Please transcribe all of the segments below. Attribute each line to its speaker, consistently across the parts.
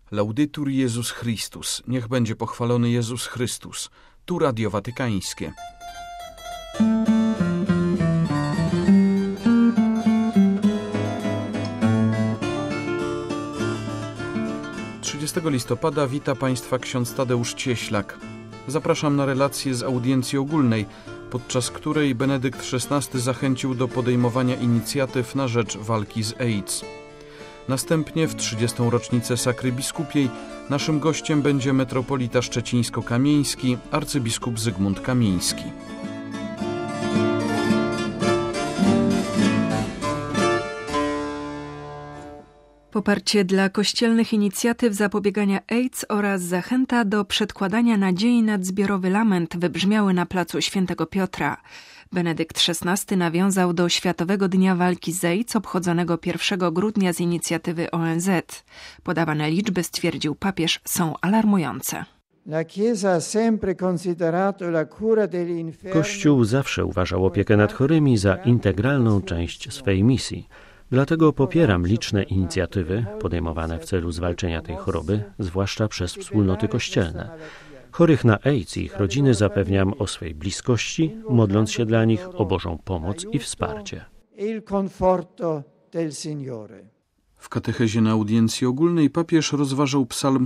Speaker 1: Laudetur Jezus Chrystus. Niech będzie pochwalony Jezus Chrystus. Tu Radio Watykańskie. Listopada wita Państwa ksiądz Tadeusz Cieślak. Zapraszam na relację z audiencji ogólnej, podczas której Benedykt XVI zachęcił do podejmowania inicjatyw na rzecz walki z AIDS. Następnie w 30. rocznicę Sakry Biskupiej naszym gościem będzie metropolita szczecińsko-kamieński, arcybiskup Zygmunt Kamieński.
Speaker 2: Poparcie dla kościelnych inicjatyw zapobiegania AIDS oraz zachęta do przedkładania nadziei nad zbiorowy lament wybrzmiały na placu Świętego Piotra. Benedykt XVI nawiązał do Światowego Dnia Walki z AIDS obchodzonego 1 grudnia z inicjatywy ONZ. Podawane liczby, stwierdził papież, są alarmujące.
Speaker 3: Kościół zawsze uważał opiekę nad chorymi za integralną część swej misji. Dlatego popieram liczne inicjatywy podejmowane w celu zwalczenia tej choroby, zwłaszcza przez wspólnoty kościelne. Chorych na AIDS i ich rodziny zapewniam o swej bliskości, modląc się dla nich o Bożą pomoc i wsparcie.
Speaker 1: W katechezie na audiencji ogólnej papież rozważał psalm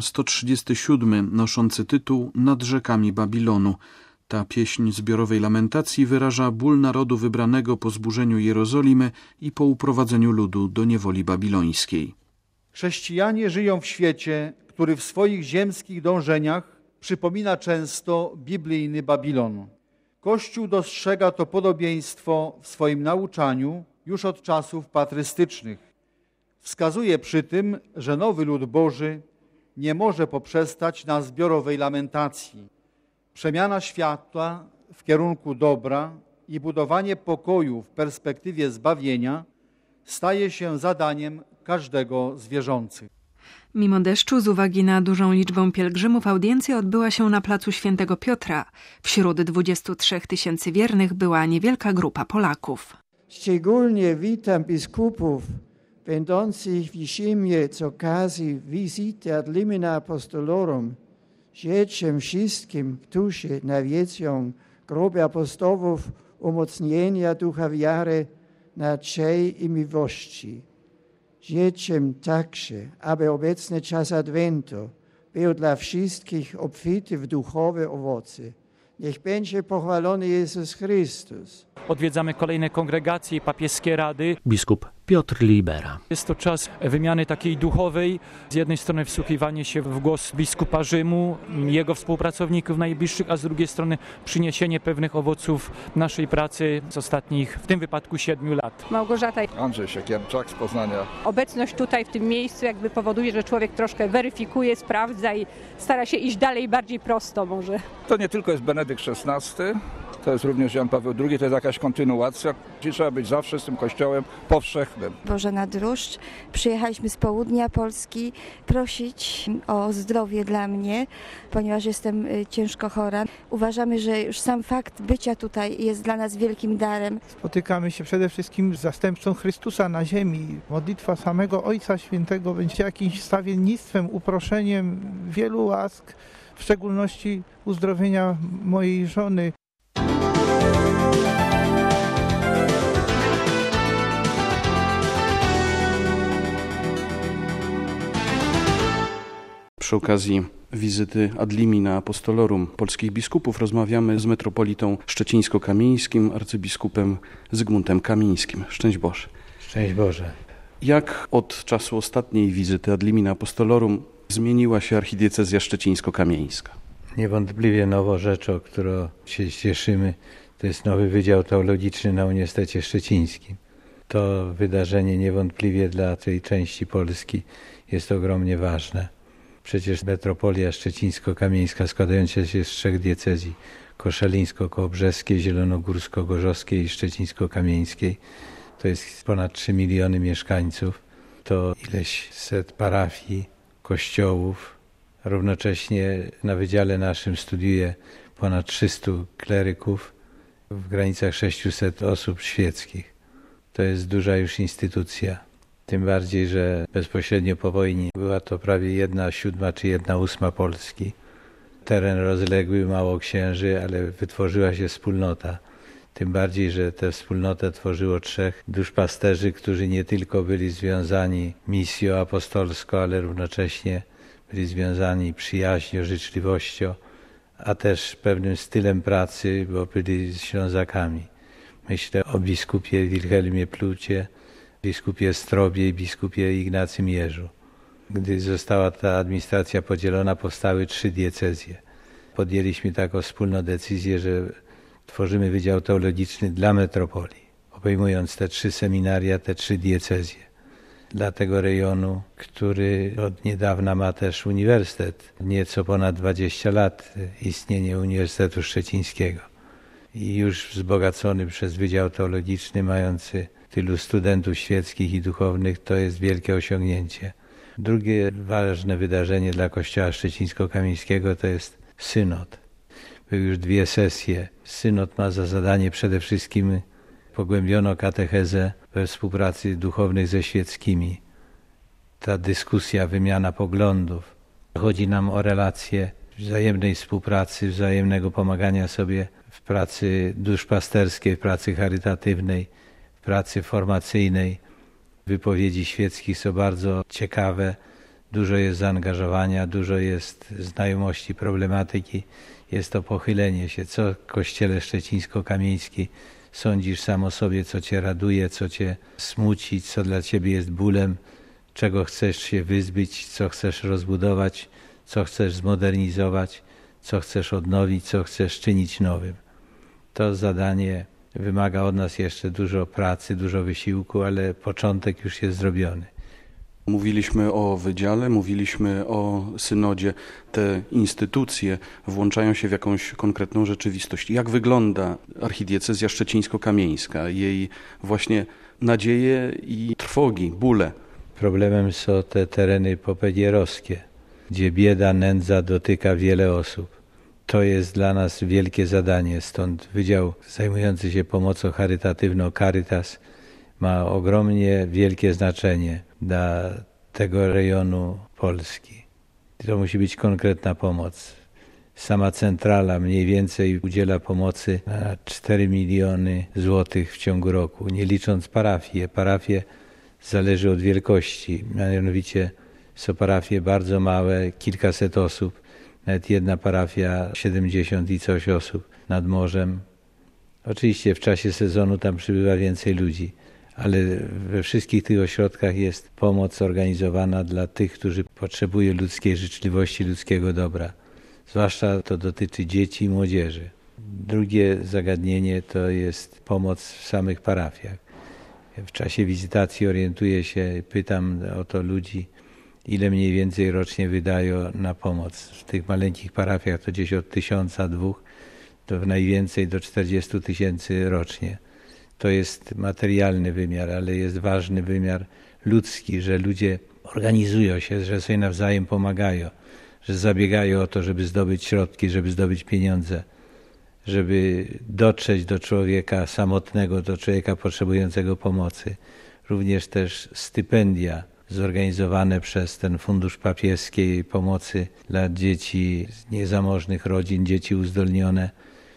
Speaker 1: 137, noszący tytuł Nad rzekami Babilonu. Ta pieśń zbiorowej lamentacji wyraża ból narodu wybranego po zburzeniu Jerozolimy i po uprowadzeniu ludu do niewoli babilońskiej.
Speaker 4: Chrześcijanie żyją w świecie, który w swoich ziemskich dążeniach przypomina często biblijny Babilon. Kościół dostrzega to podobieństwo w swoim nauczaniu już od czasów patrystycznych. Wskazuje przy tym, że nowy lud Boży nie może poprzestać na zbiorowej lamentacji. Przemiana świata w kierunku dobra i budowanie pokoju w perspektywie zbawienia staje się zadaniem każdego z wierzących.
Speaker 2: Mimo deszczu, z uwagi na dużą liczbę pielgrzymów, audiencja odbyła się na placu Świętego Piotra. Wśród 23 000 wiernych była niewielka grupa Polaków.
Speaker 5: Szczególnie witam biskupów będących w Rzymie z okazji wizyty ad limina apostolorum. Życzę wszystkim, którzy nawiedzą groby apostołów, umocnienia ducha wiary, nadziei i miłości. Życzę także, aby obecny czas Adwentu był dla wszystkich obfity w duchowe owoce. Niech będzie pochwalony Jezus Chrystus.
Speaker 6: Odwiedzamy kolejne kongregacje, papieskie rady.
Speaker 3: Biskup Piotr Libera.
Speaker 6: Jest to czas wymiany takiej duchowej. Z jednej strony wsłuchiwanie się w głos biskupa Rzymu, jego współpracowników najbliższych, a z drugiej strony przyniesienie pewnych owoców naszej pracy z ostatnich, w tym wypadku 7 lat.
Speaker 7: Małgorzata
Speaker 8: Andrzej Siekierczak z Poznania.
Speaker 7: Obecność tutaj w tym miejscu jakby powoduje, że człowiek troszkę weryfikuje, sprawdza i stara się iść dalej bardziej prosto może.
Speaker 8: To nie tylko jest Benedykt XVI, to jest również Jan Paweł II, to jest jakaś kontynuacja. Trzeba być zawsze z tym kościołem powszechnym.
Speaker 9: Bożena Druszcz. Przyjechaliśmy z południa Polski prosić o zdrowie dla mnie, ponieważ jestem ciężko chora. Uważamy, że już sam fakt bycia tutaj jest dla nas wielkim darem.
Speaker 10: Spotykamy się przede wszystkim z zastępcą Chrystusa na ziemi. Modlitwa samego Ojca Świętego będzie jakimś wstawiennictwem, uproszeniem wielu łask, w szczególności uzdrowienia mojej żony.
Speaker 1: Przy okazji wizyty ad limina apostolorum polskich biskupów rozmawiamy z metropolitą szczecińsko-kamieńskim, arcybiskupem Zygmuntem Kamieńskim. Szczęść Boże.
Speaker 11: Szczęść Boże.
Speaker 1: Jak od czasu ostatniej wizyty ad limina apostolorum zmieniła się archidiecezja szczecińsko-kamieńska?
Speaker 11: Niewątpliwie nową rzeczą, którą się cieszymy, to jest nowy Wydział Teologiczny na Uniwersytecie Szczecińskim. To wydarzenie niewątpliwie dla tej części Polski jest ogromnie ważne. Przecież metropolia szczecińsko-kamieńska składająca się z 3 diecezji: koszalińsko-kołobrzeskiej, zielonogórsko-gorzowskiej i szczecińsko-kamieńskiej. To jest ponad 3 miliony mieszkańców. To ileś set parafii, kościołów. Równocześnie na wydziale naszym studiuje ponad 300 kleryków w granicach 600 osób świeckich. To jest duża już instytucja. Tym bardziej, że bezpośrednio po wojnie była to prawie 1/7 czy 1/8 Polski. Teren rozległy, mało księży, ale wytworzyła się wspólnota. Tym bardziej, że tę wspólnotę tworzyło 3 duszpasterzy, którzy nie tylko byli związani misją apostolską, ale równocześnie byli związani przyjaźnią, życzliwością, a też pewnym stylem pracy, bo byli Ślązakami. Myślę o biskupie Wilhelmie Plucie, biskupie Strobie i biskupie Ignacym Jerzu. Gdy została ta administracja podzielona, powstały 3 diecezje. Podjęliśmy taką wspólną decyzję, że tworzymy Wydział Teologiczny dla metropolii, obejmując te 3 seminaria, te 3 diecezje. Dla tego rejonu, który od niedawna ma też uniwersytet, nieco ponad 20 lat istnienia Uniwersytetu Szczecińskiego. I już wzbogacony przez Wydział Teologiczny, mający tylu studentów świeckich i duchownych, to jest wielkie osiągnięcie. Drugie ważne wydarzenie dla Kościoła Szczecińsko-Kamieńskiego to jest synod. Były już 2 sesje. Synod ma za zadanie przede wszystkim pogłębioną katechezę we współpracy duchownych ze świeckimi. Ta dyskusja, wymiana poglądów. Chodzi nam o relacje wzajemnej współpracy, wzajemnego pomagania sobie w pracy duszpasterskiej, w pracy charytatywnej, w pracy formacyjnej. Wypowiedzi świeckich są bardzo ciekawe, dużo jest zaangażowania, dużo jest znajomości problematyki. Jest to pochylenie się, co w Kościele Szczecińsko-Kamieński sądzisz sam o sobie, co cię raduje, co cię smuci, co dla ciebie jest bólem, czego chcesz się wyzbyć, co chcesz rozbudować, co chcesz zmodernizować, co chcesz odnowić, co chcesz czynić nowym. To zadanie wymaga od nas jeszcze dużo pracy, dużo wysiłku, ale początek już jest zrobiony.
Speaker 1: Mówiliśmy o wydziale, mówiliśmy o synodzie. Te instytucje włączają się w jakąś konkretną rzeczywistość. Jak wygląda archidiecezja szczecińsko-kamieńska, jej właśnie nadzieje i trwogi, bóle?
Speaker 11: Problemem są te tereny popedierowskie, gdzie bieda, nędza dotyka wiele osób. To jest dla nas wielkie zadanie, stąd Wydział zajmujący się pomocą charytatywną Caritas ma ogromnie wielkie znaczenie dla tego rejonu Polski. To musi być konkretna pomoc. Sama centrala mniej więcej udziela pomocy na 4 miliony złotych w ciągu roku, nie licząc parafie. Parafie zależy od wielkości, mianowicie są parafie bardzo małe, kilkaset osób, nawet jedna parafia 70 i coś osób nad morzem. Oczywiście w czasie sezonu tam przybywa więcej ludzi, ale we wszystkich tych ośrodkach jest pomoc organizowana dla tych, którzy potrzebują ludzkiej życzliwości, ludzkiego dobra. Zwłaszcza to dotyczy dzieci i młodzieży. Drugie zagadnienie to jest pomoc w samych parafiach. W czasie wizytacji orientuję się, pytam o to ludzi, ile mniej więcej rocznie wydają na pomoc. W tych maleńkich parafiach to gdzieś od 1000, 2, to w najwięcej do 40 000 rocznie. To jest materialny wymiar, ale jest ważny wymiar ludzki, że ludzie organizują się, że sobie nawzajem pomagają, że zabiegają o to, żeby zdobyć środki, żeby zdobyć pieniądze, żeby dotrzeć do człowieka samotnego, do człowieka potrzebującego pomocy. Również też stypendia zorganizowane przez ten Fundusz Papieskiej Pomocy dla dzieci z niezamożnych rodzin, dzieci uzdolnione.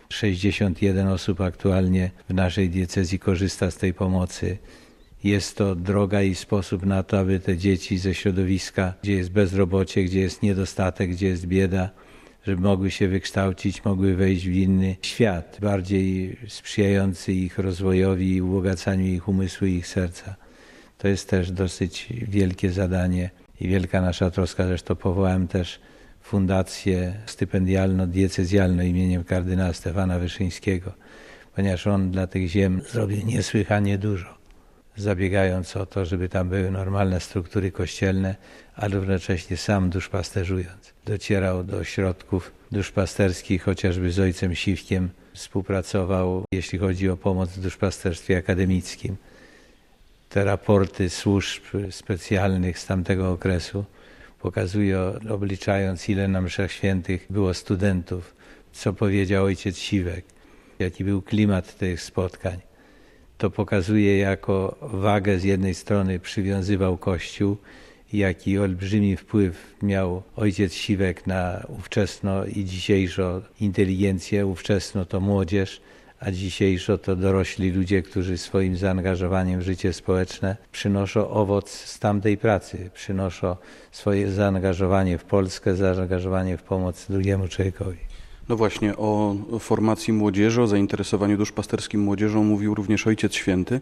Speaker 11: 61 osób aktualnie w naszej diecezji korzysta z tej pomocy. Jest to droga i sposób na to, aby te dzieci ze środowiska, gdzie jest bezrobocie, gdzie jest niedostatek, gdzie jest bieda, żeby mogły się wykształcić, mogły wejść w inny świat, bardziej sprzyjający ich rozwojowi i ubogacaniu ich umysłu i ich serca. To jest też dosyć wielkie zadanie i wielka nasza troska. Zresztą powołałem też fundację stypendialno-diecezjalną imieniem kardynała Stefana Wyszyńskiego, ponieważ on dla tych ziem zrobił niesłychanie dużo, zabiegając o to, żeby tam były normalne struktury kościelne, ale równocześnie sam duszpasterzując. Docierał do ośrodków duszpasterskich, chociażby z ojcem Siwkiem współpracował, jeśli chodzi o pomoc w duszpasterstwie akademickim. Te raporty służb specjalnych z tamtego okresu pokazują, obliczając, ile na mszach świętych było studentów, co powiedział ojciec Siwek, jaki był klimat tych spotkań. To pokazuje, jako wagę z jednej strony przywiązywał Kościół, jaki olbrzymi wpływ miał ojciec Siwek na ówczesną i dzisiejszą inteligencję. Ówczesną to młodzież, a dzisiejszą to dorośli ludzie, którzy swoim zaangażowaniem w życie społeczne przynoszą owoc z tamtej pracy, przynoszą swoje zaangażowanie w Polskę, zaangażowanie w pomoc drugiemu człowiekowi.
Speaker 1: No właśnie, o formacji młodzieży, o zainteresowaniu duszpasterskim młodzieżą mówił również Ojciec Święty,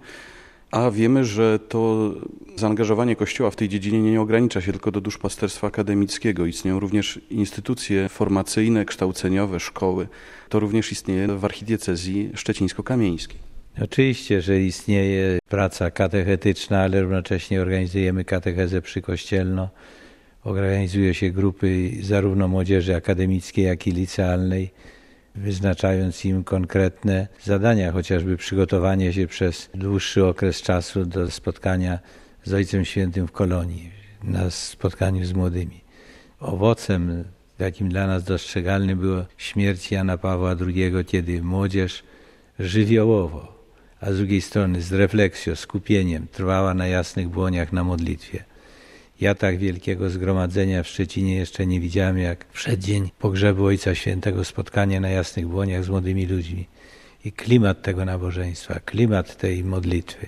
Speaker 1: a wiemy, że to zaangażowanie Kościoła w tej dziedzinie nie ogranicza się tylko do duszpasterstwa akademickiego. Istnieją również instytucje formacyjne, kształceniowe, szkoły. To również istnieje w archidiecezji szczecińsko-kamieńskiej.
Speaker 11: Oczywiście, że istnieje praca katechetyczna, ale równocześnie organizujemy katechezę przykościelną. Organizuje się grupy zarówno młodzieży akademickiej, jak i licealnej, wyznaczając im konkretne zadania, chociażby przygotowanie się przez dłuższy okres czasu do spotkania z Ojcem Świętym w Kolonii, na spotkaniu z młodymi. Owocem takim dla nas dostrzegalnym była śmierć Jana Pawła II, kiedy młodzież żywiołowo, a z drugiej strony z refleksją, skupieniem trwała na jasnych błoniach na modlitwie. Ja tak wielkiego zgromadzenia w Szczecinie jeszcze nie widziałem, jak w przeddzień pogrzebu Ojca Świętego spotkanie na jasnych błoniach z młodymi ludźmi. I klimat tego nabożeństwa, klimat tej modlitwy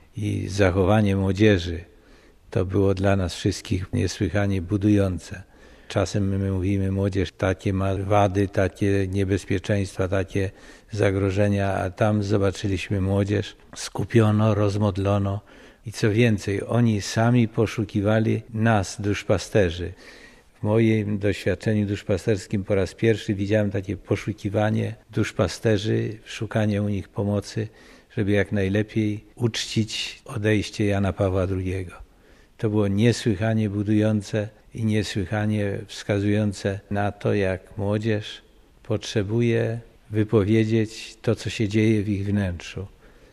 Speaker 11: i zachowanie młodzieży to było dla nas wszystkich niesłychanie budujące. Czasem my mówimy, młodzież takie ma wady, takie niebezpieczeństwa, takie zagrożenia, a tam zobaczyliśmy młodzież skupiono, rozmodlono. I co więcej, oni sami poszukiwali nas, duszpasterzy. W moim doświadczeniu duszpasterskim po raz pierwszy widziałem takie poszukiwanie duszpasterzy, szukanie u nich pomocy, żeby jak najlepiej uczcić odejście Jana Pawła II. To było niesłychanie budujące i niesłychanie wskazujące na to, jak młodzież potrzebuje wypowiedzieć to, co się dzieje w ich wnętrzu.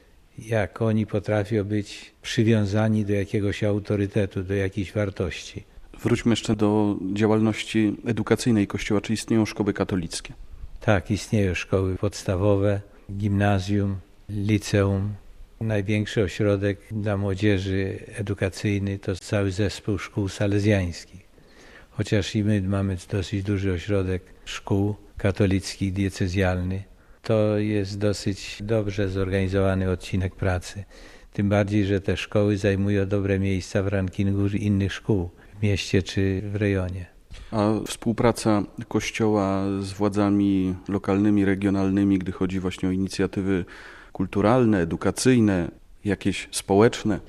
Speaker 11: Jak oni potrafią być przywiązani do jakiegoś autorytetu, do jakiejś wartości.
Speaker 1: Wróćmy jeszcze do działalności edukacyjnej Kościoła. Czy istnieją szkoły katolickie?
Speaker 11: Tak, istnieją szkoły podstawowe, gimnazjum, liceum. Największy ośrodek dla młodzieży edukacyjny to cały zespół szkół salezjańskich. Chociaż i my mamy dosyć duży ośrodek szkół katolickich, diecezjalny. To jest dosyć dobrze zorganizowany odcinek pracy. Tym bardziej, że te szkoły zajmują dobre miejsca w rankingu innych szkół w mieście czy w rejonie.
Speaker 1: A współpraca Kościoła z władzami lokalnymi, regionalnymi, gdy chodzi właśnie o inicjatywy kulturalne, edukacyjne, jakieś społeczne?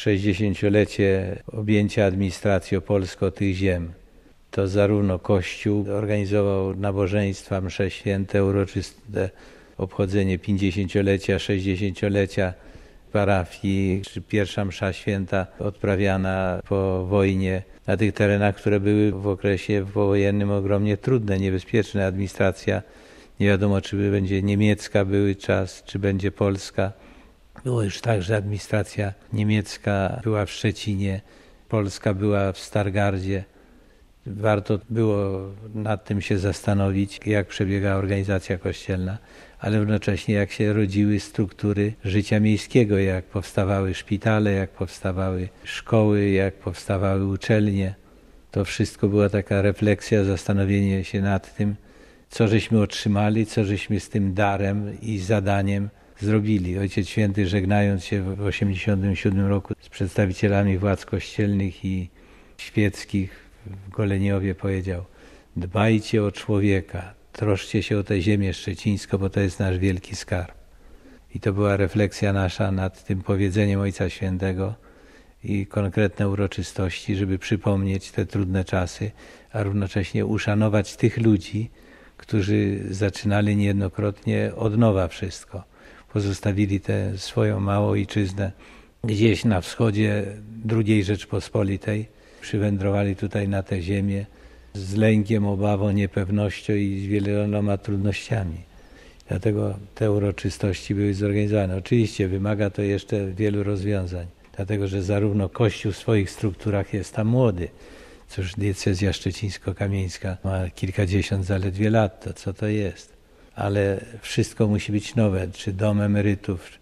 Speaker 11: 60-lecie objęcia administracją polską tych ziem. To zarówno Kościół organizował nabożeństwa, msze święte, uroczyste obchodzenie 50-lecia, 60-lecia parafii, czy pierwsza msza święta odprawiana po wojnie na tych terenach, które były w okresie powojennym ogromnie trudne, niebezpieczne. Administracja, nie wiadomo, czy będzie niemiecka były czas, czy będzie polska. Było już tak, że administracja niemiecka była w Szczecinie, polska była w Stargardzie. Warto było nad tym się zastanowić, jak przebiegała organizacja kościelna, ale równocześnie jak się rodziły struktury życia miejskiego, jak powstawały szpitale, jak powstawały szkoły, jak powstawały uczelnie. To wszystko była taka refleksja, zastanowienie się nad tym, co żeśmy otrzymali, co żeśmy z tym darem i zadaniem zrobili. Ojciec Święty, żegnając się w 1987 roku z przedstawicielami władz kościelnych i świeckich w Goleniowie powiedział: dbajcie o człowieka, troszcie się o tę ziemię szczecińską, bo to jest nasz wielki skarb. I to była refleksja nasza nad tym powiedzeniem Ojca Świętego i konkretne uroczystości, żeby przypomnieć te trudne czasy, a równocześnie uszanować tych ludzi, którzy zaczynali niejednokrotnie od nowa wszystko. Pozostawili tę swoją małą ojczyznę gdzieś na wschodzie II Rzeczpospolitej, przywędrowali tutaj na tę ziemię z lękiem, obawą, niepewnością i z wieloma trudnościami. Dlatego te uroczystości były zorganizowane. Oczywiście wymaga to jeszcze wielu rozwiązań, dlatego że zarówno Kościół w swoich strukturach jest tam młody. Cóż, diecezja szczecińsko-kamieńska ma kilkadziesiąt zaledwie lat, to co to jest? Ale wszystko musi być nowe, czy dom emerytów,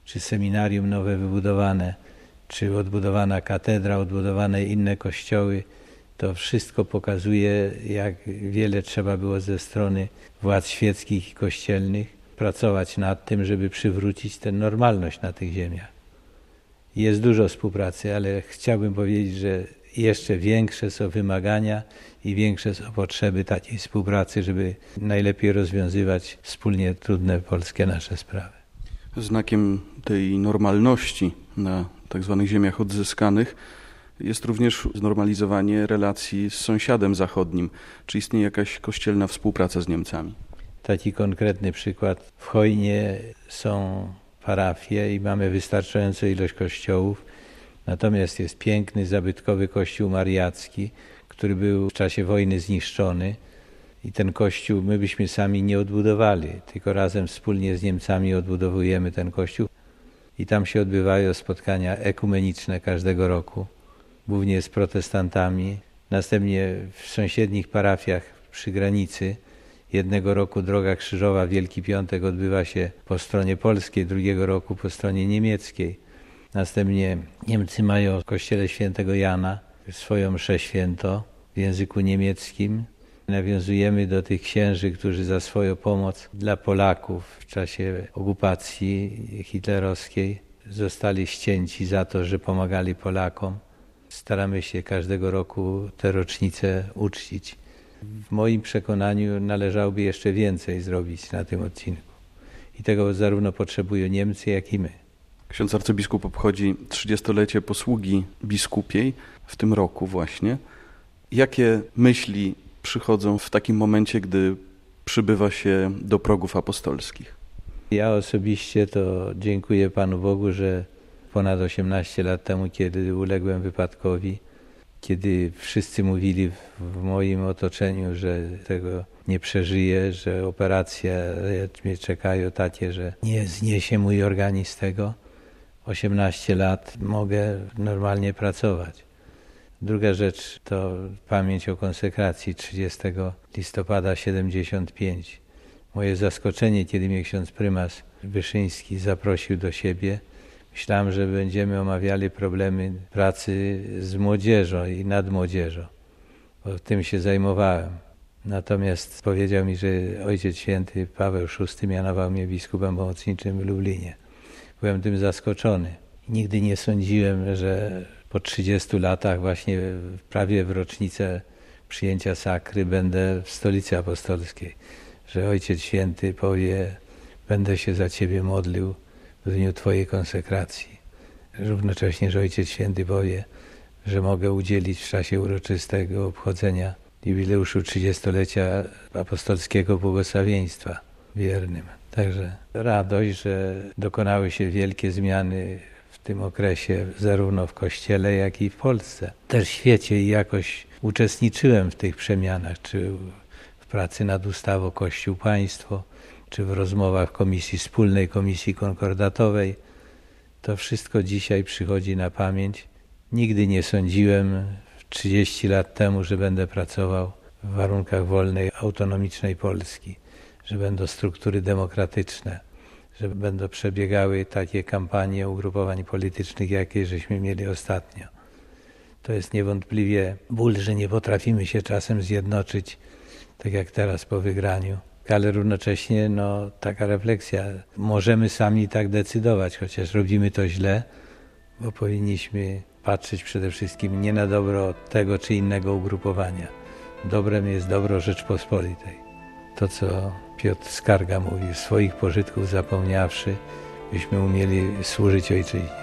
Speaker 11: czy seminarium nowe wybudowane, czy odbudowana katedra, odbudowane inne kościoły, to wszystko pokazuje, jak wiele trzeba było ze strony władz świeckich i kościelnych pracować nad tym, żeby przywrócić tę normalność na tych ziemiach. Jest dużo współpracy, ale chciałbym powiedzieć, że jeszcze większe są wymagania i większe są potrzeby takiej współpracy, żeby najlepiej rozwiązywać wspólnie trudne polskie nasze sprawy.
Speaker 1: Znakiem tej normalności na tak zwanych ziemiach odzyskanych jest również znormalizowanie relacji z sąsiadem zachodnim. Czy istnieje jakaś kościelna współpraca z Niemcami?
Speaker 11: Taki konkretny przykład. W Chojnie są parafie i mamy wystarczającą ilość kościołów. Natomiast jest piękny, zabytkowy kościół mariacki, który był w czasie wojny zniszczony. I ten kościół my byśmy sami nie odbudowali, tylko razem wspólnie z Niemcami odbudowujemy ten kościół. I tam się odbywają spotkania ekumeniczne każdego roku, głównie z protestantami. Następnie w sąsiednich parafiach przy granicy jednego roku droga krzyżowa Wielki Piątek odbywa się po stronie polskiej, drugiego roku po stronie niemieckiej. Następnie Niemcy mają w kościele świętego Jana swoją mszę święto w języku niemieckim. Nawiązujemy do tych księży, którzy za swoją pomoc dla Polaków w czasie okupacji hitlerowskiej zostali ścięci za to, że pomagali Polakom. Staramy się każdego roku tę rocznicę uczcić. W moim przekonaniu należałoby jeszcze więcej zrobić na tym odcinku. I tego zarówno potrzebują Niemcy, jak i my.
Speaker 1: Ksiądz arcybiskup obchodzi 30-lecie posługi biskupiej w tym roku właśnie. Jakie myśli przychodzą w takim momencie, gdy przybywa się do progów apostolskich?
Speaker 11: Ja osobiście to dziękuję Panu Bogu, że ponad 18 lat temu, kiedy uległem wypadkowi, kiedy wszyscy mówili w moim otoczeniu, że tego nie przeżyję, że operacje mnie czekają takie, że nie zniesie mój organizm tego, 18 lat mogę normalnie pracować. Druga rzecz to pamięć o konsekracji 30 listopada 75. Moje zaskoczenie, kiedy mnie ksiądz prymas Wyszyński zaprosił do siebie. Myślałem, że będziemy omawiali problemy pracy z młodzieżą i nad młodzieżą, bo tym się zajmowałem. Natomiast powiedział mi, że Ojciec Święty Paweł VI mianował mnie biskupem pomocniczym w Lublinie. Byłem tym zaskoczony. Nigdy nie sądziłem, że po 30 latach, właśnie prawie w rocznicę przyjęcia sakry, będę w Stolicy Apostolskiej. Że Ojciec Święty powie, będę się za Ciebie modlił w dniu Twojej konsekracji. Równocześnie, że Ojciec Święty powie, że mogę udzielić w czasie uroczystego obchodzenia jubileuszu 30-lecia apostolskiego błogosławieństwa wiernym. Także radość, że dokonały się wielkie zmiany w tym okresie, zarówno w Kościele, jak i w Polsce. Też w świecie i jakoś uczestniczyłem w tych przemianach, czy w pracy nad ustawą Kościół-Państwo, czy w rozmowach komisji wspólnej, komisji konkordatowej. To wszystko dzisiaj przychodzi na pamięć. Nigdy nie sądziłem 30 lat temu, że będę pracował w warunkach wolnej, autonomicznej Polski, że będą struktury demokratyczne, że będą przebiegały takie kampanie ugrupowań politycznych, jakie żeśmy mieli ostatnio. To jest niewątpliwie ból, że nie potrafimy się czasem zjednoczyć, tak jak teraz po wygraniu. Ale równocześnie taka refleksja. Możemy sami tak decydować, chociaż robimy to źle, bo powinniśmy patrzeć przede wszystkim nie na dobro tego czy innego ugrupowania. Dobrem jest dobro Rzeczpospolitej. To, co Piotr Skarga mówi, swoich pożytków zapomniawszy, byśmy umieli służyć ojczyźnie.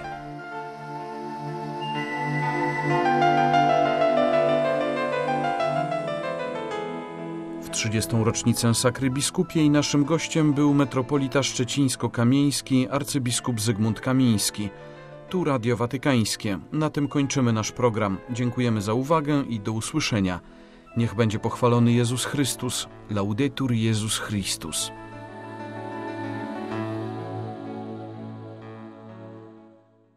Speaker 1: W 30. rocznicę sakry biskupiej naszym gościem był metropolita szczecińsko-kamieński arcybiskup Zygmunt Kamiński. Tu Radio Watykańskie. Na tym kończymy nasz program. Dziękujemy za uwagę i do usłyszenia. Niech będzie pochwalony Jezus Chrystus. Laudetur Jezus Chrystus.